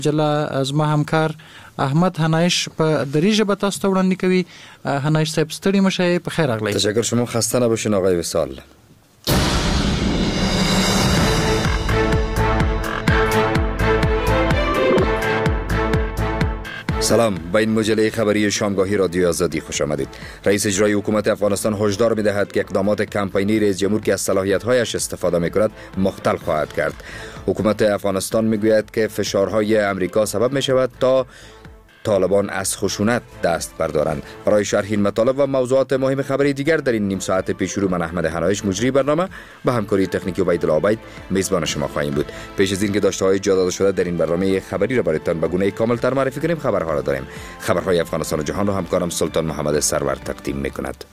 جلا زما همکار احمد هنایش په دری ژبه تاسو ته وړاندې کوي. هنایش صاحب ستړي مشه، په خیر راغلی. تشکر، شما خسته نباشین آقای وصال. سلام، به این مجله خبری شامگاهی رادیو آزادی خوش آمدید. رئیس اجرایی حکومت افغانستان هشدار می‌دهد که اقدامات کمپینی رئیس جمهور که از صلاحیت‌هایش استفاده می‌کند مختل خواهد کرد. حکومت افغانستان می‌گوید که فشارهای امریکا سبب می‌شود تا طالبان از خشونت دست بردارند. برای شرح این مطالب و موضوعات مهم خبری دیگر در این نیم ساعت پیش رو، من احمد هنایش مجری برنامه به همکاری تکنیکی عبیدالله عبید میزبان شما خواهیم بود. پیش از اینکه داشته‌های جا داده شده در این برنامه خبری را برایتان به گونه کامل‌تر معرفی کنیم، خبرها را داریم. خبرهای افغانستان و جهان را همکارم سلطان محمد سرور تقدیم می‌کند.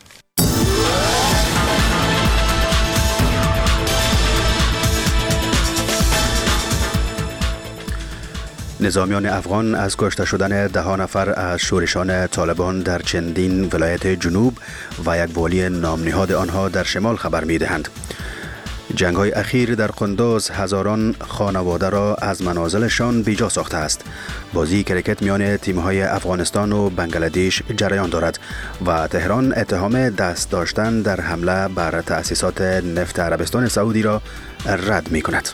نظامیان افغان از کشته شدن 10 نفر از شورشان طالبان در چندین ولایت جنوب و یک والی نامنهاد آنها در شمال خبر می‌دهند. جنگ‌های اخیر در قندوز هزاران خانواده را از منازلشان بیجا ساخته است. بازی کرکت میان تیم‌های افغانستان و بنگلادش جریان دارد و تهران اتهام دست داشتن در حمله بر تأسیسات نفت عربستان سعودی را رد می‌کند.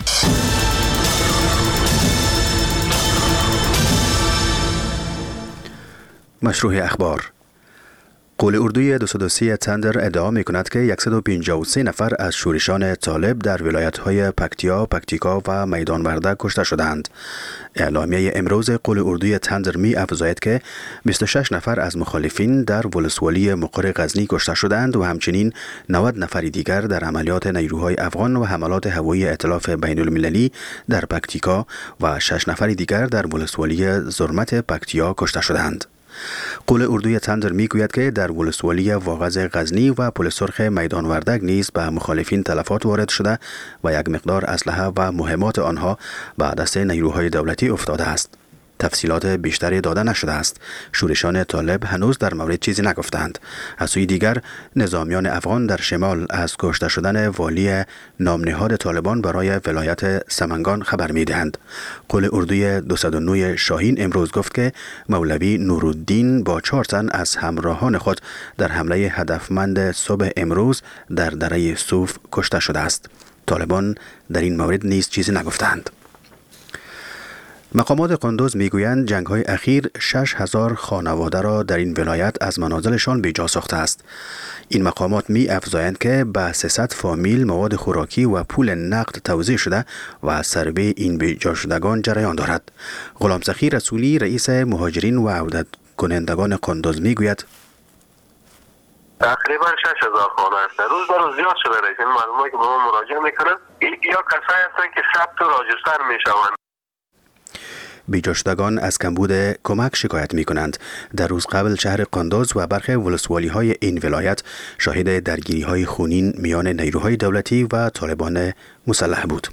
مشروع اخبار. قول اردوی 230 تندر ادعا می کند که 153 نفر از شورشان طالب در ولایت‌های پکتیکا و میدان وردک کشته شدند. اعلامیه امروز قول اردوی تندر می افزاید که 26 نفر از مخالفین در ولسوالی مقر غزنی کشته شدند و همچنین 90 نفر دیگر در عملیات نیروهای افغان و حملات هوایی ائتلاف بین المللی در پکتیکا و 6 نفر دیگر در ولسوالی زرمت پکتیا کشته شدند. قول اردوی تندر میگوید که در ولسوالی واغظ غزنی و پل سرخ میدان وردک نیز به مخالفین تلفات وارد شده و یک مقدار اسلحه و مهمات آنها به دست نیروهای دولتی افتاده است. تفصیلات بیشتری داده نشده است. شورشان طالب هنوز در مورد چیزی نگفتند. از سوی دیگر نظامیان افغان در شمال از کشته شدن والی نامنهاد طالبان برای ولایت سمنگان خبر می‌دهند. قول اردوی 209 شاهین امروز گفت که مولوی نورالدین با 4 تن از همراهان خود در حمله هدفمند صبح امروز در دره صوف کشته شده است. طالبان در این مورد نیز چیزی نگفتند. مقامات قندوز میگویند جنگ‌های اخیر 6000 خانواده را در این ولایت از منازلشان بیجا ساخته است. این مقامات می افزایند که به 300 فامیل مواد خوراکی و پول نقد توزیع شده و سروی این بیجا شدگان جریان دارد. غلام سخی رسولی رئیس مهاجرین و عودت کنندگان قندوز میگوید تقریبا 6000 خانه است. روز به روز زیاد شده است. این معلوماتی که به ما مراجعه میکنند یا کسایی هستند که ثبت و راجستر میشوند. بیجا شدگان از کمبود کمک شکایت می کنند. در روز قبل شهر قندوز و برخی ولسوالی های این ولایت شاهد درگیری های خونین میان نیروهای دولتی و طالبان مسلح بود.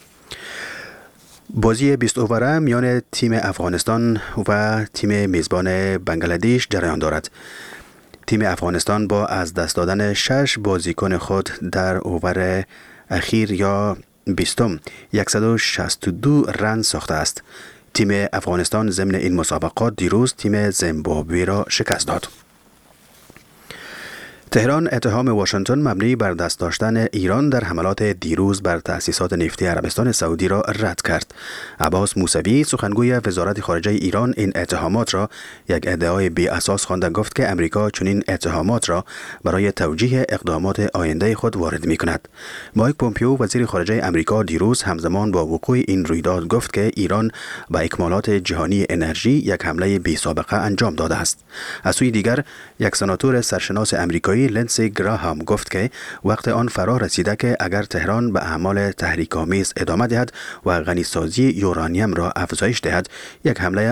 بازی 20 اووره میان تیم افغانستان و تیم میزبان بنگلادش جریان دارد. تیم افغانستان با از دست دادن 6 بازیکن خود در اوور اخیر یا 20 162 رن ساخته است. تیم افغانستان ضمن این مسابقات دیروز تیم زیمبابوه را شکست داد. تهران اتهام واشنگتن مبنی بر دست داشتن ایران در حملات دیروز بر تأسیسات نفتی عربستان سعودی را رد کرد. عباس موسوی سخنگوی وزارت خارجه ایران این اتهامات را یک ادعای بی اساس خوانده، گفت که امریکا چنین اتهامات را برای توجیه اقدامات آینده خود وارد می کند. مایک پومپیو وزیر خارجه امریکا دیروز همزمان با وقوع این رویداد گفت که ایران به اکمالات جهانی انرژی یک حمله بی سابقه انجام داده است. از سوی دیگر یک سناتور سرشناس امریکایی لنسی گراهام گفت که وقت آن فرا رسیده که اگر تهران به اعمال تحریک‌آمیز ادامه دهد و غنیسازی یورانیم را افزایش دهد، یک حمله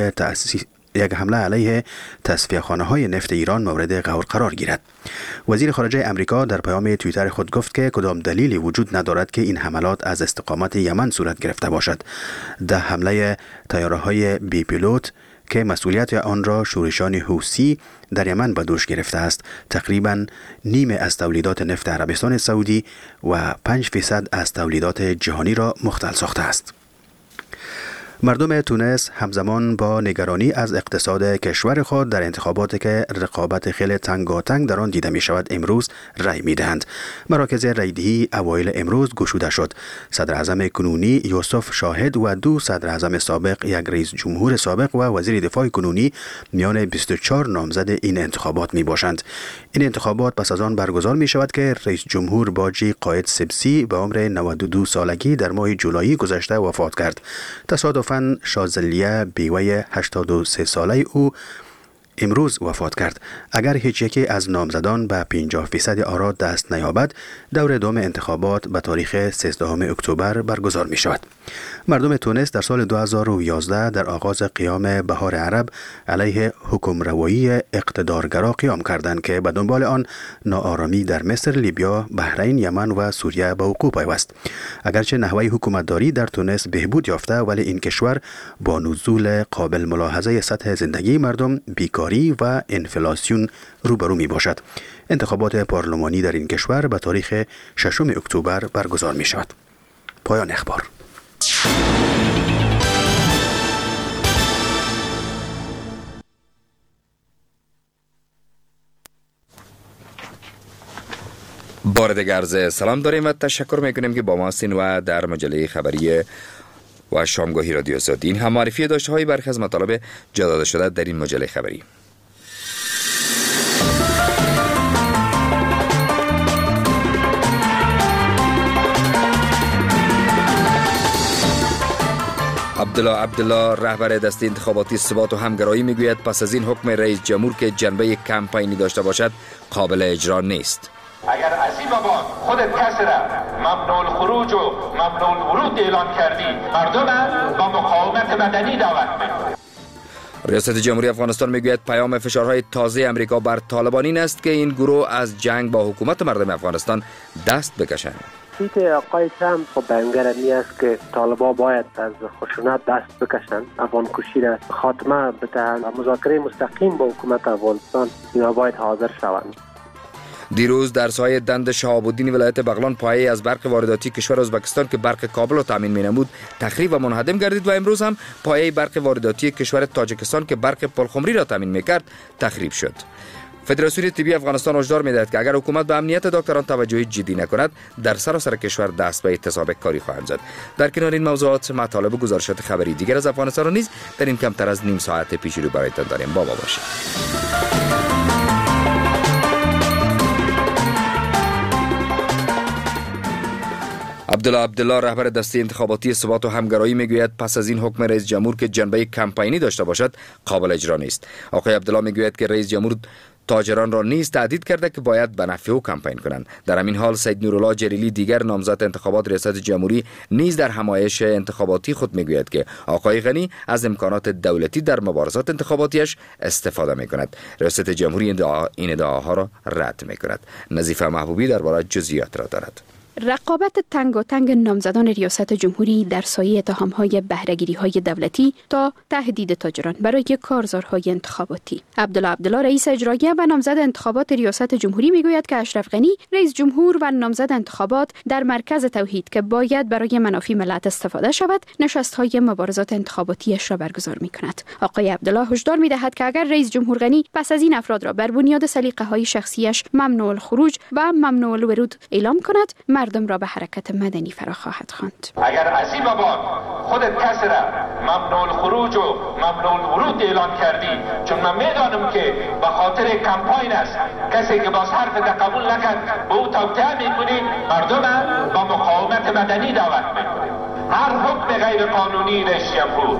علیه تصفیه‌خانه‌های نفت ایران مورد غور قرار گیرد. وزیر خارجه امریکا در پیام توییتر خود گفت که کدام دلیلی وجود ندارد که این حملات از استقامت یمن صورت گرفته باشد. ده حمله طیاره‌های بی پیلوت که مسئولیت آن را شورشان حوثی در یمن به دوش گرفته است، تقریباً نیم از تولیدات نفت عربستان سعودی و 5% از تولیدات جهانی را مختل ساخته است. مردم تونس همزمان با نگرانی از اقتصاد کشور خود در انتخاباتی که رقابت خیلی تنگاتنگ در آن دیده می شود امروز رای می دهند. مراکز رایدهی اوایل امروز گشوده شد. صدر اعظم کنونی یوسف شاهد و دو صدر اعظم سابق، یک رئیس جمهور سابق و وزیر دفاع کنونی میان 24 نامزد این انتخابات می باشند. این انتخابات پس از آن برگزار می شود که رئیس جمهور باجی قائد سبسی به عمر 92 سالگی در ماه جولای گذشته وفات کرد. تصادفاً شازلیه بیوه 83 ساله او امروز وفات کرد. اگر هیچ یکی از نامزدان به 50% آرا دست نیابد، دور دوم انتخابات به تاریخ 13 اکتبر برگزار می شود. مردم تونس در سال 2011 در آغاز قیام بهار عرب علیه حکمروایی اقتدارگرا قیام کردند که به دنبال آن ناآرامی در مصر، لیبیا، بحرین، یمن و سوریه به وقوع پیوست. اگرچه نحوه حکومتداری در تونس بهبود یافته، ولی این کشور با نزول قابل ملاحظه سطح زندگی مردم، بیکاری و انفلاسیون روبرو می باشد. انتخابات پارلمانی در این کشور به تاریخ 6 اکتبر برگزار می شود. پایان اخبار. بار دیگر عرض سلام داریم و تشکر میکنیم که با ما هستین و در مجله خبری و شامگاهی رادیو آزادی. این هم معرفی داشته های برخی از مطالب جا داده شده در این مجله خبری. عبدالله رهبر دست انتخاباتی ثبات و همگرایی میگوید پس از این حکم رئیس جمهور که جنبه کمپینی داشته باشد قابل اجرا نیست. اگر عزیز آباد خودت کسی را ممنوع الخروج و ممنوع الورود اعلان کردی، مردم با مقاومت مدنی دعوت می‌کنی. ریاست جمهوری افغانستان میگوید پیام فشارهای تازه امریکا بر طالبان این است که این گروه از جنگ با حکومت مردم افغانستان دست بکشند. سیت آقای ترامپ خب بیانگر است که طالبان باید از خشونت دست بکشند، افغان کشی را خاتمه بدهند و مذاکره مستقیم با حکومت افغانستان اینا باید حاضر شوند. دیروز در سایه دند شهاب الدین ولایت بغلان پایه از برق وارداتی کشور ازبکستان که برق کابل را تامین می‌نمود تخریب و منهدم گردید و امروز هم پایه برق وارداتی کشور تاجیکستان که برق پلخمری را تامین می‌کرد تخریب شد. فدراسیون طبی افغانستان هشدار می‌دهد که اگر حکومت به امنیت دکتران توجه جدی نکند در سراسر کشور دست به اعتصاب کاری خواهند زد. در کنار این موضوعات مطالب و گزارشات خبری دیگر از افغانستان را نیز در این کمتر از نیم ساعت پیش رو برایتان داریم. با ما باشید. عبدالله رهبر دسته انتخاباتی ثبات و همگرایی میگوید پس از این حکم رئیس جمهور که جنبه کمپینی داشته باشد قابل اجرا نیست. آقای عبدالله میگوید که رئیس جمهور تاجران را نیز تهدید کرده که باید به نفع او کمپین کنند. در همین حال سید نورالله جلیلی دیگر نامزد انتخابات ریاست جمهوری نیز در همایش انتخاباتی خود میگوید که آقای غنی از امکانات دولتی در مبارزات انتخاباتیش استفاده میکند. ریاست جمهوری این ادعاها را رد میکند. نظیفه محبوبی درباره جزئیات را دارد. رقابت تنگاتنگ نامزدان ریاست جمهوری در سایه اتهام‌های بهره‌گیری‌های دولتی تا تهدید تاجران برای کارزارهای انتخاباتی. عبدالله رئیس اجرایی و نامزد انتخابات ریاست جمهوری میگوید که اشرف غنی رئیس جمهور و نامزد انتخابات در مرکز توحید که باید برای منافع ملت استفاده شود نشست‌های مبارزات انتخاباتیش را برگزار می‌کند. آقای عبدالله هشدار می‌دهد که اگر رئیس جمهور غنی پس از این افراد را بر بنیاد سلیقه‌های شخصیش ممنوع الخروج و ممنوع الورود اعلام کند، مردم را به حرکت مدنی فرا خواهد خواند. اگر عزیز آباد خودت کسی را ممنوع الخروج و ممنوع الورود اعلان کردی، چون من میدانم که به خاطر کمپاین است، کسی که باز حرف قبول نکرد به او توطئه میکنی، مردم با مقاومت مدنی دعوت میکنی. هر حکم غیر قانونی رئیس جمهور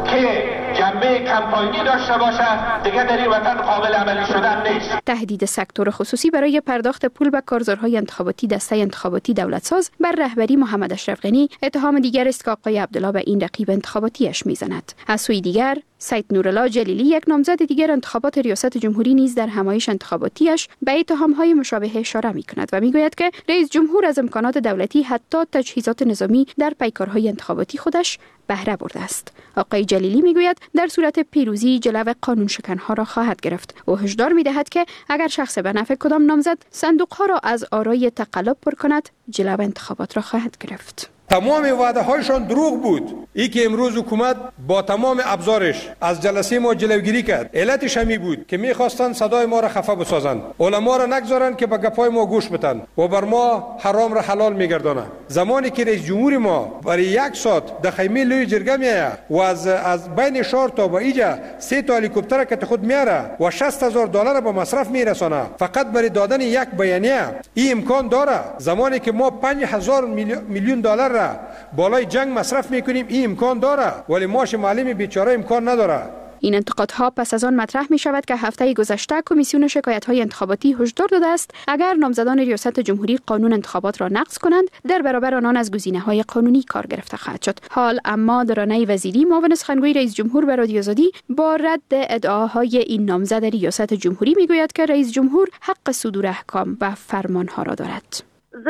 که جنبه کمپاینی داشته باشه دیگه در این وطن قابل عملی شدن نیست. تهدید سکتور خصوصی برای پرداخت پول به کارزارهای انتخاباتی دسته انتخاباتی دولتساز بر رهبری محمد اشرف غنی اتهام دیگر است که آقای عبدالله به این رقیب انتخاباتیش میزند. از سوی دیگر سید نورالله جلیلی یک نامزد دیگر انتخابات ریاست جمهوری نیز در همایش انتخاباتیش به اتهام‌های مشابه اشاره می‌کند و میگوید که رئیس جمهور از امکانات دولتی حتی تجهیزات نظامی در پیکارهای انتخاباتی خودش بهره برده است. آقای جلیلی میگوید در صورت پیروزی جلو قانون شکنها را خواهد گرفت و هشدار می‌دهد که اگر شخص به نفع کدام نامزد صندوق‌ها را از آرای تقلب پر کند، جلو انتخابات را خواهد گرفت. تمام وعده هایشان دروغ بود. ای که امروز حکومت با تمام ابزارش از جلسه ما جلوگیری کرد. علتش همی بود که میخواستند صدای ما را خفه بسازند، علما را نگذارند که به گپای ما گوش بدن و بر ما حرام را حلال میگردانند. زمانی که رئیس جمهور ما برای 1 ساعت در خیمه لوی جرگه میآید و از بین شهر تا با اینجا 3 تا هلیکوپتر که خود میاره و $60,000 به مصرف میرسانه فقط برای دادن یک بیانیه، این امکان داره. زمانی که ما $5,000 میلیون را بالای جنگ مصرف میکنیم، این امکان داره، ولی ماش معلم بیچاره امکان نداره. این انتقادها پس از آن مطرح می شود که هفته گذشته کمیسیون شکایت‌های انتخاباتی هشدار داده است اگر نامزدان ریاست جمهوری قانون انتخابات را نقض کنند در برابر آنان از گزینه‌های قانونی کار گرفته خواهد شد. حال اما درانه وزیری معاون سخنگوی رئیس جمهور به رادیو آزادی با رد ادعاهای این نامزد ریاست جمهوری میگوید که رئیس جمهور حق صدور احکام و فرمانها را دارد.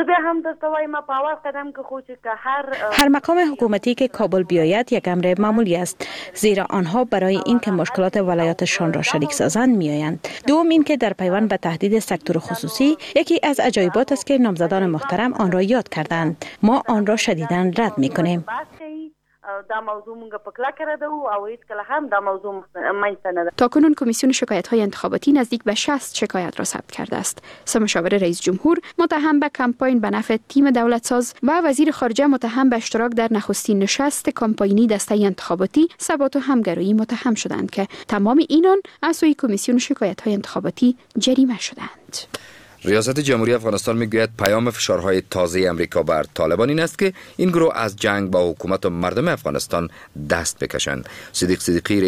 هر مقام حکومتی که کابل بیاید یک امر معمولی است، زیرا آنها برای اینکه مشکلات ولایاتشان را شریک سازند میآیند. دوم اینکه در پیوند به تهدید سکتور خصوصی یکی از عجایبات است که نامزدان محترم آن را یاد کردند. ما آن را شدیداً رد میکنیم. تاکنون کمیسیون شکایت‌های انتخاباتی نزدیک به 60 شکایت را ثبت کرده است. 3 مشاور رئیس جمهور متهم به کمپاین به نفع تیم دولتساز و وزیر خارجه متهم به اشتراک در نخستین نشست کمپاینی دسته انتخاباتی ثبات و همگرایی متهم شدند که تمام اینان از سوی کمیسیون شکایت‌های انتخاباتی جریمه شدند. ریاست جمهوری افغانستان میگوید پیام فشارهای تازه امریکا بر طالبان این است که این گروه از جنگ با حکومت و مردم افغانستان دست بکشند. صدیق صدیقی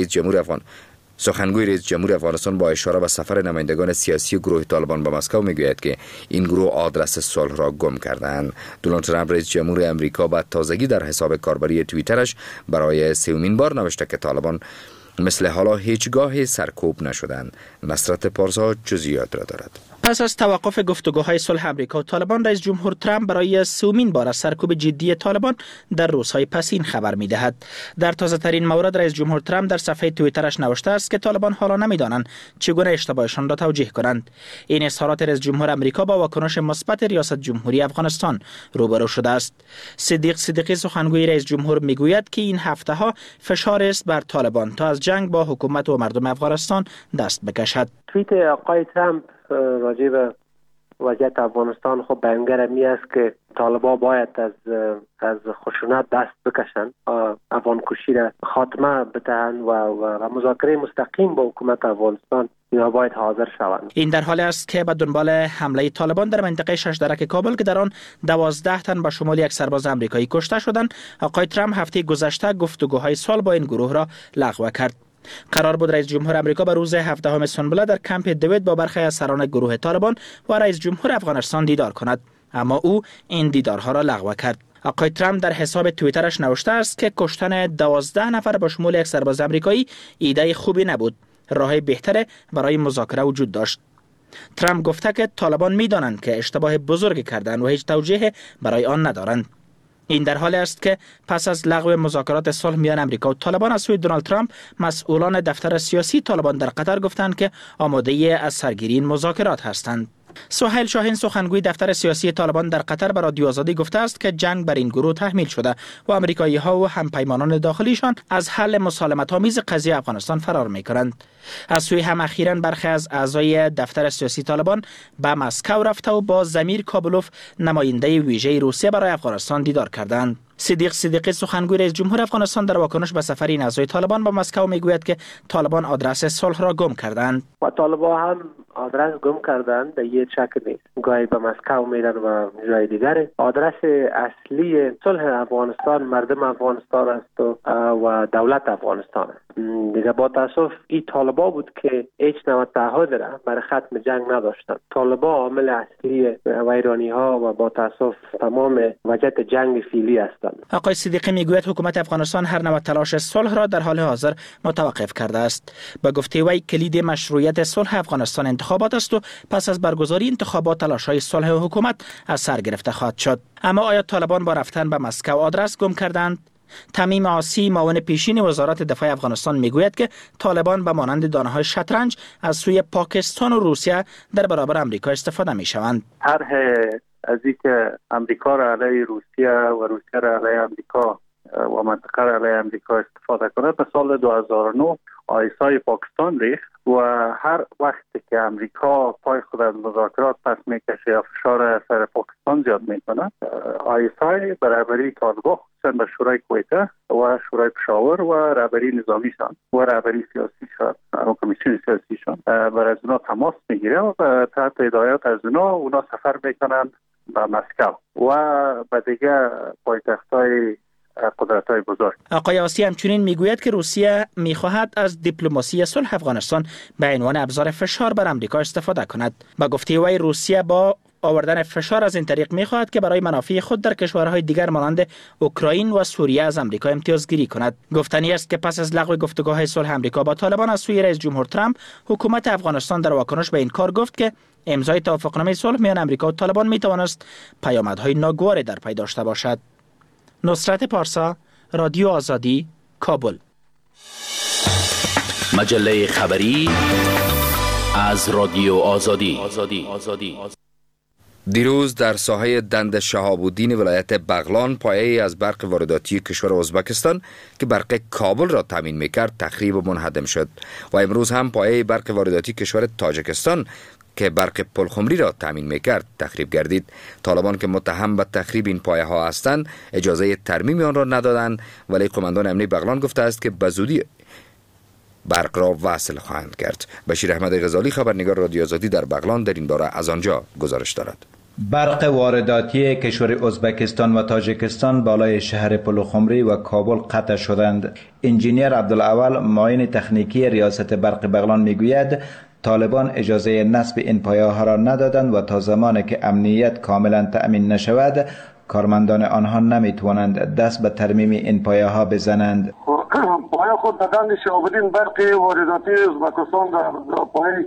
سخنگوی رئیس جمهور افغانستان با اشاره به سفر نمایندگان سیاسی گروه طالبان به مسکو میگوید که این گروه آدرس صلح را گم کردند. دونالد ترامپ رئیس جمهور امریکا با تازگی در حساب کاربری توییترش برای 3مین بار نوشته که طالبان مثل حالا هیچگاه سرکوب نشدند. نصرت پارسا جزئیات را دارد. پس از توقف گفتگوهای صلح امریکا و طالبان، رئیس جمهور ترامپ برای 3مین بار از سرکوب جدی طالبان در روزهای پسین خبر می‌دهد. در تازه‌ترین مورد رئیس جمهور ترامپ در صفحه توییترش نوشته است که طالبان حالا نمی‌دانند چگونه اشتباهشان را توجیه کنند. این اظهارات رئیس جمهور امریکا با واکنش مثبت ریاست جمهوری افغانستان روبرو شده است. صدیق صدیقی سخنگوی رئیس جمهور میگوید که این هفته‌ها فشار است بر طالبان تا از جنگ با حکومت و مردم افغانستان دست بکشد. توییت آقای ترامپ راجع به وضعیت افغانستان خب بیانگر می است که طالبان باید از خشونت دست بکشند، افغان کشی را خاتمه بدهند و مذاکره مستقیم با حکومت افغانستان اینا باید حاضر شوند. این در حالی است که به دنبال حمله طالبان در منطقه ششدرک کابل که در آن 12 تن به شمول یک سرباز آمریکایی کشته شدند، آقای ترامپ هفته گذشته گفتگوهای صلح با این گروه را لغو کرد. قرار بود رئیس جمهور امریکا به روز 17 سنبله در کمپ دوید با برخی از سران گروه طالبان و رئیس جمهور افغانستان دیدار کند، اما او این دیدارها را لغو کرد. آقای ترامپ در حساب توییترش نوشته است که کشتن 12 نفر با شمول یک سرباز آمریکایی ایده خوبی نبود، راه بهتر برای مذاکره وجود داشت. ترامپ گفته که طالبان می‌دانند که اشتباه بزرگی کردند و هیچ توجیه برای آن ندارند. این در حالی است که پس از لغو مذاکرات صلح میان امریکا و طالبان از سوی دونالد ترامپ، مسئولان دفتر سیاسی طالبان در قطر گفتند که آماده از سرگیری این مذاکرات هستند. سهیل شاهین سخنگوی دفتر سیاسی طالبان در قطر به رادیو آزادی گفته است که جنگ بر این گروه تحمیل شده و آمریکایی‌ها و همپیمانان داخلیشان از حل مسالمت‌آمیز قضیه افغانستان فرار می‌کنند. از سوی هم اخیراً برخی از اعضای دفتر سیاسی طالبان به مسکو رفته و با زمیر کابلوف نماینده ویژه روسیه برای افغانستان دیدار کردند. صدیق صدیقی سخنگوی رئیس جمهور افغانستان در واکنش به سفر این اعضای طالبان به مسکو میگوید که طالبان آدرس صلح را گم کردند و طالبان هم آدرس گم کردند، در یک شک نیست. گاهی به مسکو میرن و جای دیگر. آدرس اصلی صلح افغانستان مردم افغانستان است و دولت افغانستان است. دیگه با تاسف این طالبان بود که هیچ نوع تعهد را برای ختم جنگ نداشتند. طالبان عامل اصلی ویرانی ها و با تاسف تمام وضعیت جنگ فعلی هستند. آقای صدیقی میگوید حکومت افغانستان هر نوع تلاش صلح را در حال حاضر متوقف کرده است. به گفته وی کلید مشروعیت صلح افغانستان انتخابات است و پس از برگزاری انتخابات تلاش‌های صلح حکومت از سر گرفته خواهد شد. اما آیا طالبان با رفتن به مسکو آدرس گم کردند؟ تمیم آسی معاون پیشین وزارت دفاع افغانستان میگوید که طالبان به مانند دانه‌های شطرنج از سوی پاکستان و روسیه در برابر آمریکا استفاده می‌شوند. طرح از اینکه امریکا را علیه روسیه و روسیه را علیه امریکا و منطقه را علیه امریکا استفاده کند. به سال 2009 آیسای پاکستان ریخت و هر وقتی که امریکا پای خود از مذاکرات پس میکشه یا فشار سر پاکستان زیاد میکنه، آیسای برابری طالبان خصوصا به شورای کویته و شورای پشاور و رهبری نظامیشان و رهبری سیاسیشان و کمیسیون سیاسیشان بر از اونا تماس میگیره و تحت هدایت از اونا سفر میکنند به مسکو و به دیگه پایتخت‌های قدرت‌های بزرگ. آقای عاصی همچنین میگوید که روسیه میخواهد از دیپلماسی صلح افغانستان به عنوان ابزار فشار بر آمریکا استفاده کند. با گفته وی روسیه با آوردن فشار از این طریق میخواهد که برای منافع خود در کشورهای دیگر مانند اوکراین و سوریه از آمریکا امتیازگیری کند. گفتنی است که پس از لغو گفتگوهای صلح آمریکا با طالبان از سوی رئیس جمهور ترامپ، حکومت افغانستان در واکنش به این کار گفت که امضای توافقنامه صلح میان آمریکا و طالبان میتواند پیامدهای ناگواری در پی داشته باشد. نصرت پارسا، رادیو آزادی، کابل. مجله خبری از رادیو آزادی. دیروز در ساحه دند شهاب الدین ولایت بغلان پایه‌ای از برق وارداتی کشور ازبکستان که برق کابل را تامین می‌کرد تخریب و منهدم شد و امروز هم پایه برق وارداتی کشور تاجیکستان که برق پلخمری را تامین می‌کرد تخریب گردید. طالبان که متهم به تخریب این پایه‌ها هستند اجازه ترمیم آن را ندادند، ولی قماندان امنیه بغلان گفته است که به زودی برق را وصل خواهند کرد. بشیر احمد غزالی خبرنگار رادیو آزادی در بغلان در این باره از آنجا گزارش دارد. برق وارداتی کشور ازبکستان و تاجیکستان بالای شهر پلخمری و کابل قطع شدند. انجینیر عبدالاول معاون تکنیکی ریاست برق بغلان میگوید طالبان اجازه نصب این پایه‌ها را ندادند و تا زمانی که امنیت کاملا تأمین نشود کارمندان آنها نمیتوانند دست به ترمیم این پایه‌ها بزنند. پایه خود دادن شهاب الدین برق وارداتی ازبکستان در پایه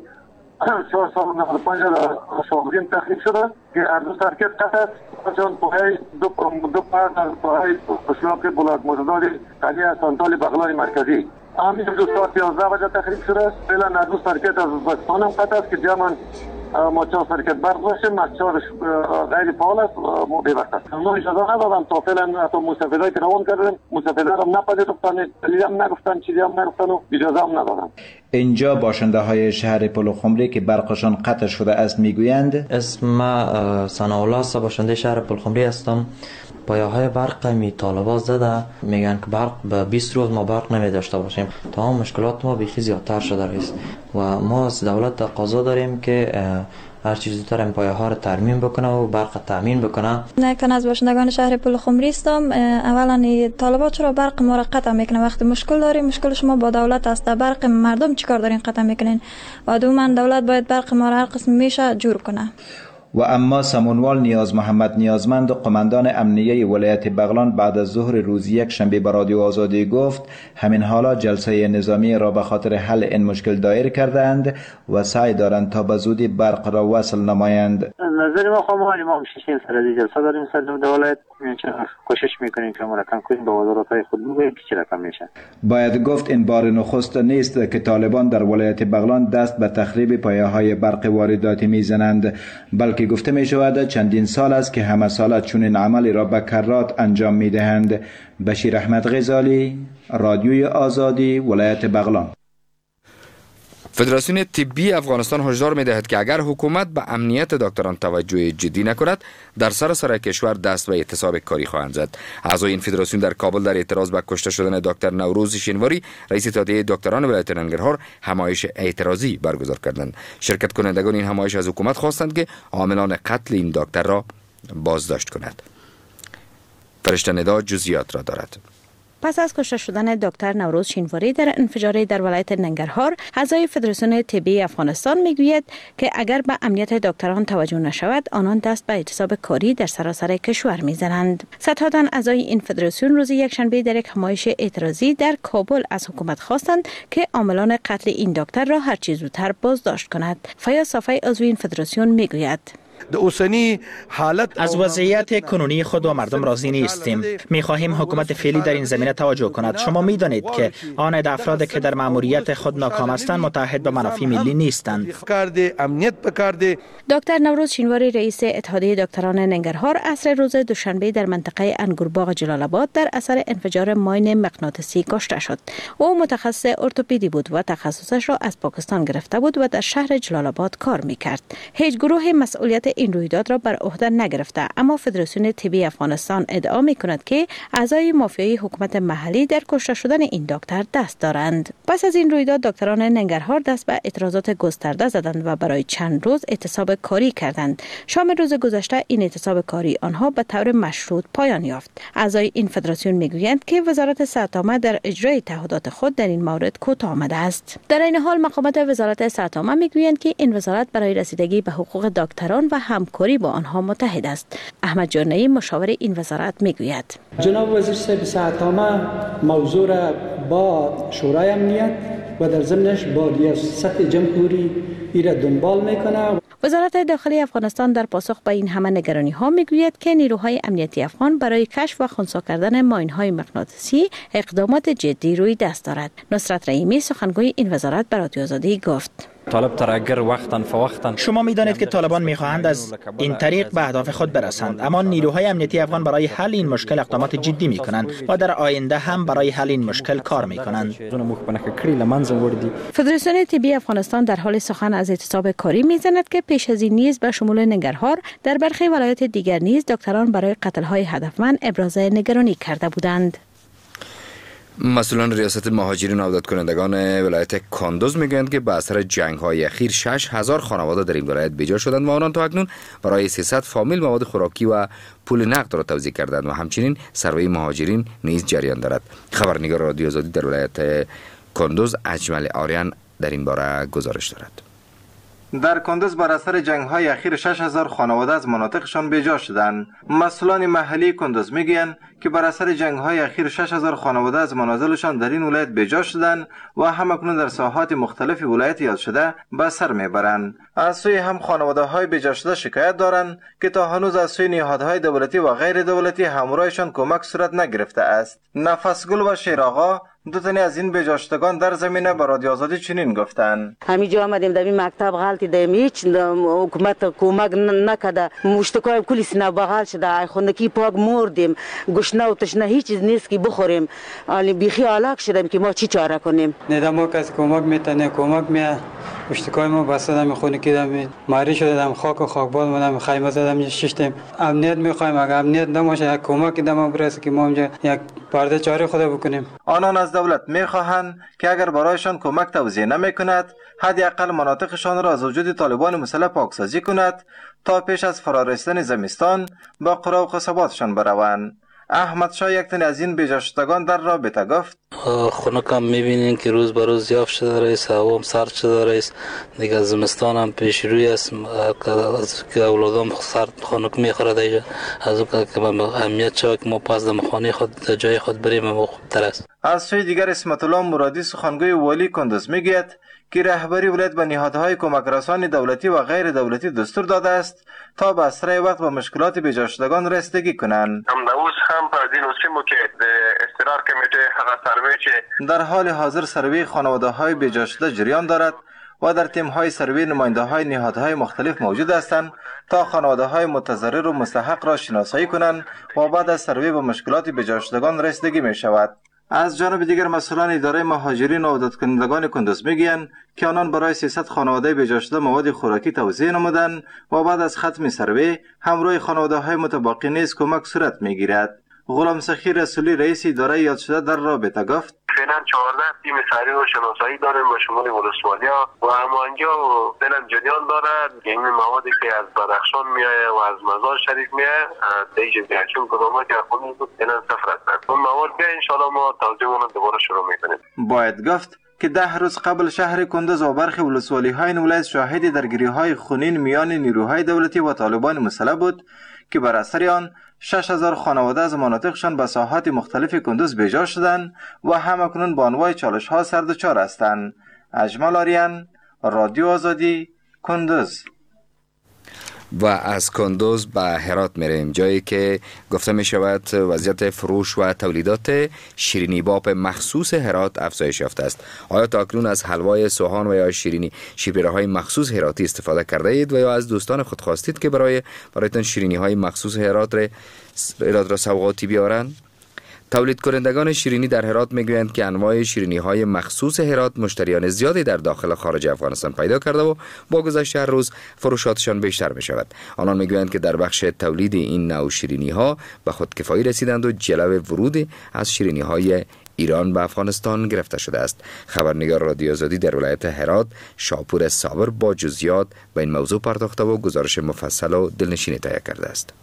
495 شهاب الدین تخریب شده که هر دو سرکت قطع است، چون پایه دو پارت از پایه قشلاق بلاد مزدار قلیه سانتال بغلان مرکزی همین دو ساعت 11 بجه تخریب شده است. فعلا هر دو سرکت از ازبکستان هم قطع است که جمعاً ما 4 سرکت برق داشتیم، از 4 غیر فعال است و بی‌وقت است. ما اجازه ندادم تا فعلا حتی مستفیدایی که روان کردیم مستفیده را نپذیرفتن، دلیل هم نگفتن، چیزی هم نگفتن و اجازه هم ندادن. اینجا باشنده های شهر پلخمری که برقشان قطع شده است میگویند اسم ثناءالله است، باشنده شهر پلخمری هستم. پایه‌های برق می طالبا زده میگن که برق به 20 روز ما برق نمی داشته باشیم. تمام مشکلات ما بیخی زیادتر شده است و ما از دولت تقاضا داریم که هر چیز زودتر این پایه‌ها را ترمیم بکنه و برق تامین بکنه. من از باشندگان شهر پلخمری هستم. اولا طالبا چرا برق ما را قطع میکنه؟ وقتی مشکل داریم مشکل شما با دولت است، برق مردم چیکار دارین قطع میکنین؟ و دوما دولت باید برق ما را هر قسم میشه جور کنه. و اما سمونوال نیاز محمد نیازمند قماندان امنیه ولایت بغلان بعد از ظهر روز یک شنبه به رادیو آزادی گفت همین حالا جلسه نظامی را به خاطر حل این مشکل دایر کردند و سعی دارند تا به زودی برق را وصل نمایند. نظر ما خواهیم ما میشیم سر از جلسه داریم سر دولت کوشش میکنیم که مرکم کنیم با وزارت‌های خود بگوییم که چه رقم میشه. باید گفت این بار نخست نیست که طالبان در ولایت بغلان دست به تخریب پایه‌های برق وارداتی میزنند، بلکه گفته می شود چندین سال است که همه ساله چنین عملی را به کرات انجام می دهند. بشیر احمد غزالی، رادیوی آزادی، ولایت بغلان. فدراسیون طبی افغانستان هشدار می دهد که اگر حکومت به امنیت دکتران توجه جدی نکند در سراسر کشور دست به اعتصاب کاری خواهند زد. اعضای این فدراسیون در کابل در اعتراض به کشته شدن دکتر نوروز شینواری رئیس اتحادیه دکتران ولایت ننگرهار همایش اعتراضی برگزار کردند. شرکت کنندگان این همایش از حکومت خواستند که عاملان قتل این دکتر را بازداشت کند. فرشته ندا جزئیات را دارد. پس از کشته شدن دکتر نوروز شینواری در انفجاری در ولایت ننگرهار، اعضای فدراسیون طبی افغانستان میگوید که اگر به امنیت دکتران توجه نشود، آنان دست به اعتصاب کاری در سراسر کشور میزنند. صدها تن اعضای این فدراسیون روز یکشنبه در یک همایش اعتراضی در کابل از حکومت خواستند که عاملان قتل این دکتر را هر چه زودتر بازداشت کند. فیاض صافی عضو این فدراسیون میگوید د اوسنی حالت از وضعیت کنونی خود و مردم راضی نیستیم. می‌خواهیم حکومت فعلی در این زمینه توجه کند. شما می‌دانید که آن افرادی که در مأموریت خود ناکام هستند متحد به منافع ملی نیستند. دکتر نوروز شینواری رئیس اتحادیه دکتران ننگرهار عصر روز دوشنبه در منطقه انگورباغ جلال آباد در اثر انفجار ماین مغناطیسی کشته شد. او متخصص ارتوپدی بود و تخصصش را از پاکستان گرفته بود و در شهر جلال آباد کار می‌کرد. هیچ گروه مسئولیت این رویداد را بر عهده نگرفته، اما فدراسیون طبی افغانستان ادعا می‌کند که اعضای مافیای حکومت محلی در کشته شدن این دکتر دست دارند. پس از این رویداد دکتران ننگرهار دست به اعتراضات گسترده زدند و برای چند روز اعتصاب کاری کردند. شام روز گذشته این اعتصاب کاری آنها به طور مشروط پایان یافت. اعضای این فدراسیون میگویند که وزارت صحت عامه در اجرای تعهدات خود در این مورد کوتاه آمده است. در این حال مقامات وزارت صحت عامه میگویند که این وزارت برای رسیدگی به حقوق دکتران و همکاری با آنها متحد است. احمد جرنی مشاور این وزارت میگوید جناب وزیر صاحب صحت عامه موضوع را با شورای امنیت و در ضمنش با ریاست جمهوری را دنبال میکنه. وزارت داخلی افغانستان در پاسخ به این همه نگرانی ها میگوید که نیروهای امنیتی افغان برای کشف و خنثی کردن ماین های مغناطیسی اقدامات جدی روی دست دارد. نصرت رحیمی سخنگوی این وزارت به رادیو آزادی گفت طالب ترگر وقتاً فوقتاً. شما میدانید که طالبان میخواهند از این طریق به اهداف خود برسند، اما نیروهای امنیتی افغان برای حل این مشکل اقدامات جدی میکنند و در آینده هم برای حل این مشکل کار میکنند. فدراسیون طبی افغانستان در حال سخن از اعتصاب کاری میزند که پیش از این نیز به شمول ننگرهار در برخی ولایات دیگر نیز دکتران برای قتل‌های هدفمند ابراز نگرانی کرده بودند. مسئولان ریاست مهاجرین و عودت کنندگان ولایت کاندوز میگویند که به اثر جنگ‌های اخیر 6000 خانواده در این ولایت بیجا شدند و آنان تا اکنون برای 300 فامیل مواد خوراکی و پول نقد را توزیع کردند و همچنین سروی مهاجرین نیز جریان دارد. خبرنگار رادیو آزادی در ولایت کاندوز اجمل آریان در این باره گزارش دارد. در کاندوز بر اثر جنگ‌های اخیر 6000 خانواده از مناطقشان بیجا شدند. مسئولان محلی کاندوز میگویند که بر اثر جنگ‌های اخیر 6000 خانواده از منازلشان در این ولایت بیجا شدند و همکنون در ساحات مختلف ولایت یاد شده به سر میبرند. از سوی هم خانواده‌های بیجا شده شکایت دارند که تا هنوز از سوی نهادهای دولتی و غیر دولتی همراهشان کمک صورت نگرفته است. نفسگل و شیرآقا دو تنی از این بیجا شدگان در زمینه به رادیو آزادی چنین گفتند: همینجا آمدیم در این مکتب غلطی داریم، هیچ حکومت کمک نکرده، مشتکای کلی سینه بغل شده، خونکی پاک مردیم، گشنه و تشنه هیچ چیز نیست که بخوریم، بیخی آلاک شدیم که ما چی چاره کنیم. نه ما کسی کمک میتونه کمک میه، مشتکای ما بسدم خونکی دم ماری شدم، خاک و خاکبال مدام خیمه زدم ششتیم. امنیت میخوایم، اگر امنیت نماشه کمک دم برسه که ما اینجا یک پرده چاره خدا بکنیم. آنان از دولت میخواهند که اگر برایشان کمک توزیع نمیکند حداقل مناطقشان را از وجود طالبان مسلح پاکسازی کند تا پیش از فرارسیدن زمستان با قرى و قصباتشان بروند. احمد شاه یک تن از این بیجا شدگان در رابطه گفت: خونکم میبینین که روز به روز زیاد شده رئیس، هوا هم سرد شده رئیس، دیگه زمستان هم پیش روی است که اولادام سرد خونک میخوره دیگه، از اون که اهمیت شود که ما پس در خانه خود در جای خود بریم و خوبتر است. از سوی دیگر اسمت الله مرادی سخنگوی والی کاندوز میگوید که رهبری ولایت به نهادهای کمک رسانی دولتی و غیر دولتی دستور داده است تا به اسرع وقت با مشکلات بیجا شدگان رسیدگی کنند. در حال حاضر سروی خانواده‌های بیجا شده جریان دارد و در تیم‌های سروی نماینده‌های نهادهای مختلف موجود هستند تا خانواده‌های متضرر و مستحق را شناسایی کنند و بعد از سروی به مشکلات بیجا شدگان رسیدگی می‌شود. از جانب دیگر مسئولان اداره مهاجرین و عودت کنندگان کاندوز میگویند که آنان برای 300 خانواده بیجا شده مواد خوراکی توزیع نمودند و بعد از ختم سروی همراه خانواده‌های متبقی نیز کمک صورت میگیرد. غلام سخی رسولی رئیس اداره یاد شده در رابطه گفت: فعلا 14 تیم سری و شناسایی داریم با شمول ولسوالی‌ها و همانجا فعلا جریان دارد. این موادی که از بدخشان میایه و از مزار شریف میایه دیگه بیاچون کدومه که خونی بود فعلا صفر هستند. اون مواد بیا انشالله ما توزیع اون دوباره شروع میکنیم. باید گفت که 10 روز قبل شهر کاندوز و برخی ولسوالی‌های ولایت شاهد درگیری‌های خونین میان نیروهای دولتی و طالبان مسلح بود که بر اثر آن 6000 خانواده از مناطقشان به ساحات مختلف کاندوز بیجا شدند و همکنون با انواع چالش‌ها سردچار هستند. اجمل آریان، رادیو آزادی، کاندوز. و از کندوز به هرات میریم، جایی که گفته می شود وضعیت فروش و تولیدات شیرینی باب مخصوص هرات افزایش یافته است. آیا تا اکنون از حلوای سوهان و یا شیرینی‌های مخصوص هراتی استفاده کرده اید و یا از دوستان خود خواستید که برایتان شیرینی‌های مخصوص هرات را سوغاتی بیارند؟ تولید کنندگان شیرینی در هرات میگویند که انواع شیرینی‌های مخصوص هرات مشتریان زیادی در داخل و خارج افغانستان پیدا کرده و با گذشت هر روز فروشاتشان بیشتر می‌شود. آنان میگویند که در بخش تولید این نوع شیرینی‌ها به خودکفایی رسیدند و جلو ورود از شیرینی‌های ایران به افغانستان گرفته شده است. خبرنگار رادیو آزادی در ولایت هرات شاپور صابر با جزئیات به این موضوع پرداخته و گزارش مفصل و دلنشینی تهیه کرده است.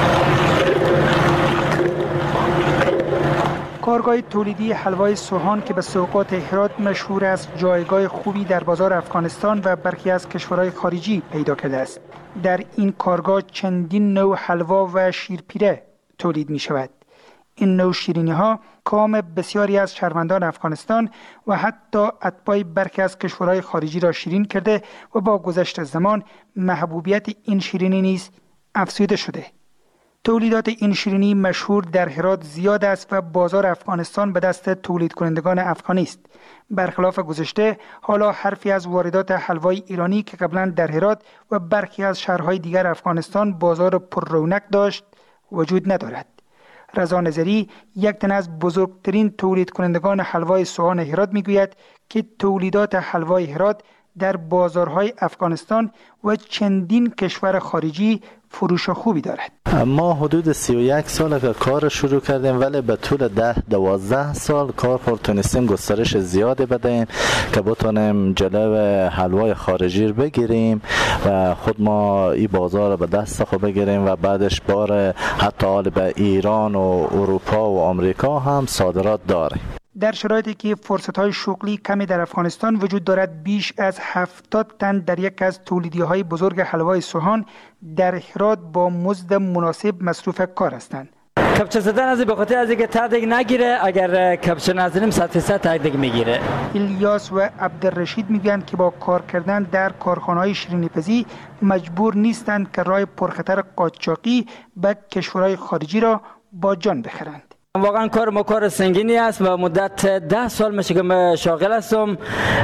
کارگاه تولیدی حلوای سوهان که به سوقات هرات مشهور است، جایگاه خوبی در بازار افغانستان و برخی از کشورهای خارجی پیدا کرده است. در این کارگاه چندین نوع حلوا و شیرپیره تولید می شود. این نوع شیرینی ها کام بسیاری از شهروندان افغانستان و حتی اتباع برخی از کشورهای خارجی را شیرین کرده و با گذشت زمان محبوبیت این شیرینی نیز افزوده شده. تولیدات این شیرینی مشهور در هرات زیاد است و بازار افغانستان به دست تولید کنندگان افغانی است. برخلاف گذشته، حالا حرفی از واردات حلوای ایرانی که قبلا در هرات و برخی از شهرهای دیگر افغانستان بازار پر رونق داشت وجود ندارد. رضا نظری، یک تن از بزرگترین تولید کنندگان حلوای سوهان هرات میگوید که تولیدات حلوای هرات در بازارهای افغانستان و چندین کشور خارجی فروش خوبی دارد. ما حدود 31 سال که کار شروع کردیم، ولی به طول 10-12 سال کار تونستیم گسترش زیادی بدهیم که بتونیم جلو حلوای خارجی رو بگیریم و خود ما این بازار رو به دست خود بگیریم و بعدش بار حتی به ایران و اروپا و آمریکا هم صادرات داریم. در شرایطی که فرصت‌های شغلی کمی در افغانستان وجود دارد، بیش از 70 تن در یک از تولیدی‌های بزرگ حلوای سوهان در هرات با مزد مناسب مصروف کار هستند. کپچه زدن از به خاطر از اینکه تگ نگیره، اگر کپچه نزنیم 100% تگ میگیره. الیاس و عبدالرشید میگن که با کار کردن در کارخانه‌های شیرینی‌پزی مجبور نیستند که راه پرخطر قاچاقی به کشورهای خارجی را با جان بخرند. واقعا کار سنگینی است و مدت 10 سال میشه که من شاغل هستم.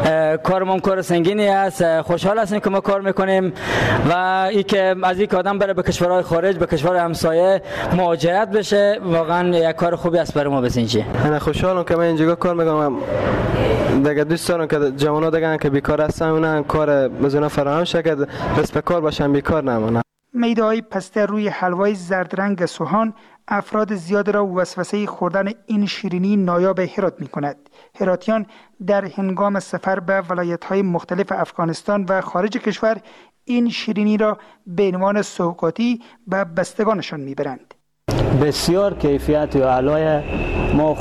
کار سنگینی است. خوشحال هستیم که ما کار میکنیم و این که از یک آدم بره به کشورهای خارج، به کشور همسایه مهاجرت بشه، واقعا یک کار خوبی است برای ما. بسینجی انا خوشحالم که من اینجا کار میکنم. دیگه دوست دارم که جوانان دیگه که بیکار هستن اونها کار بزونه فراهم شه که دست به کار باشن، بیکار نمونن. میده‌های پسته روی حلوای زرد رنگ سوهان افراد زیاد را وسوسه خوردن این شیرینی نایاب هرات می کند. هراتیان در هنگام سفر به ولایت‌های مختلف افغانستان و خارج کشور این شیرینی را به عنوان سوغاتی به بستگانشان میبرند. بسیار کیفیت و علای ما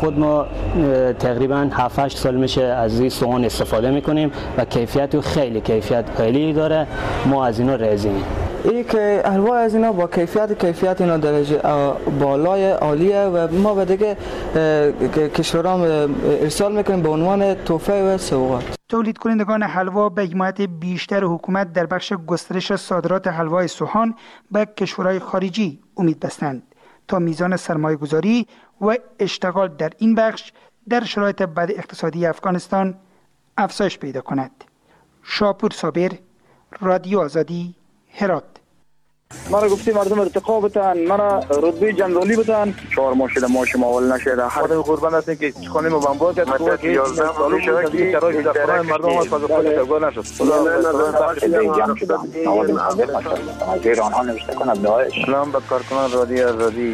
تقریبا 7-8 سال میشه از این سوهان استفاده میکنیم و کیفیت خیلی داره. ما از اینا راضییم. این که حلوا از اینا با کیفیت اینا درجه بالای عالیه و ما به دیگه کشورام ارسال میکنیم به عنوان تحفه و سوغات. تولید کنندگان حلوا به حمایت بیشتر حکومت در بخش گسترش صادرات حلوای سوهان به کشورهای خارجی امید بستند تا میزان سرمایه‌گذاری و اشتغال در این بخش در شرایط بد اقتصادی افغانستان افزایش پیدا کند. شاپور صابر، رادیو آزادی، هرات. مرا گفتی مردم ارتقا بتن، مرا رتبه جنرالی بتن. 4 ماه شده ماش ماول نشده. خودم قربان هستم که خانم و بمبار کرد. مثلا 11 سال شده که در مردم از خود تگو نشد. ایران ها نوشته کنند داعش. سلام به کارکنان رادیو آزادی.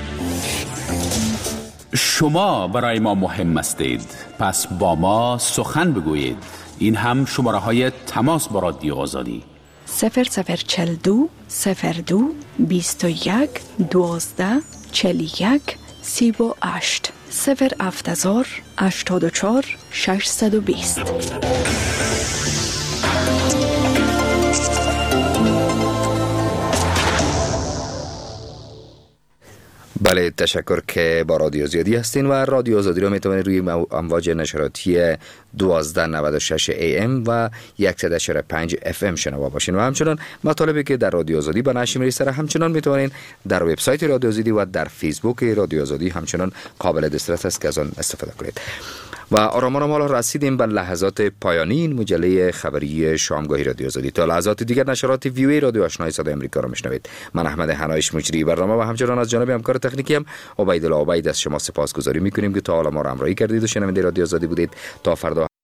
شما برای ما مهم هستید، پس با ما سخن بگویید. این هم شماره های تماس با رادیو آزادی 0042 02 21 12 41 38 070 84 620. بله، تشکر که با رادیو آزادی هستین و رادیو آزادی رو میتونید روی امواج نشراتی 1296 AM و 100.5 FM شنوا باشین و همچنان مطالبی که در رادیو آزادی به نشر میرسه همچنان میتونین در وبسایت رادیو آزادی و در فیسبوک رادیو آزادی همچنان قابل دسترس است که از آن استفاده کنید. و آرام حالا رسیدیم به لحظات پایانی این مجله خبری شامگاهی رادیو آزادی. تا لحظات دیگر نشرات ویو رادیو آشنای صدای آمریکا را میشنوید. من احمد حنایش مجری برنامه و همچنان از جانب همکار تکنیکی هم عبیدالله عبید از شما سپاسگزاری میکنیم که تا حالا ما را همراهی کردید و شنونده رادیو آزادی بودید. تا فردا